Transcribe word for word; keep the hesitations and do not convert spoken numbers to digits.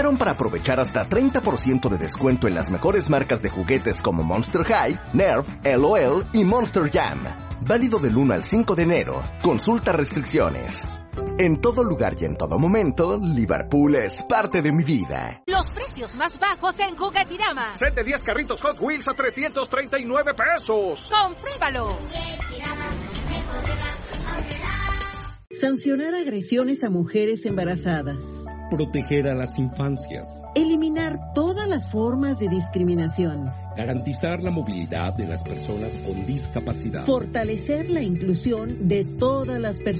para aprovechar hasta treinta por ciento de descuento en las mejores marcas de juguetes como Monster High, Nerf, LOL y Monster Jam. Válido del uno al cinco de enero. Consulta restricciones. En todo lugar y en todo momento, Liverpool es parte de mi vida. Los precios más bajos en Juguetirama. Set de diez carritos Hot Wheels a trescientos treinta y nueve pesos. ¡Compruébalo! Sancionar agresiones a mujeres embarazadas. Proteger a las infancias. Eliminar todas las formas de discriminación. Garantizar la movilidad de las personas con discapacidad. Fortalecer la inclusión de todas las personas.